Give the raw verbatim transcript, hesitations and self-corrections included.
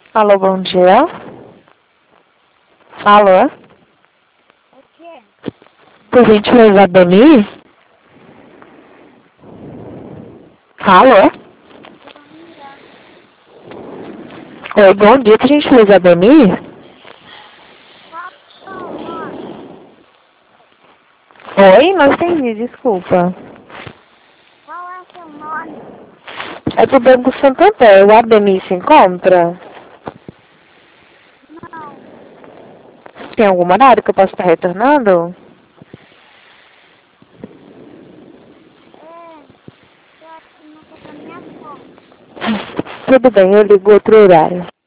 Alô, bom dia. Alô? O quê? Por gentileza, Dani? Alô? Bom dia. Oi, bom dia, por gentileza, Dani? Qual é o nome? Oi, não entendi, desculpa. Qual é o seu nome? É do Banco Santander, o Ademir se encontra? Não. Tem algum horário que eu posso estar retornando? É, eu acho que não tô pra minha conta. Tudo bem, eu ligo outro horário.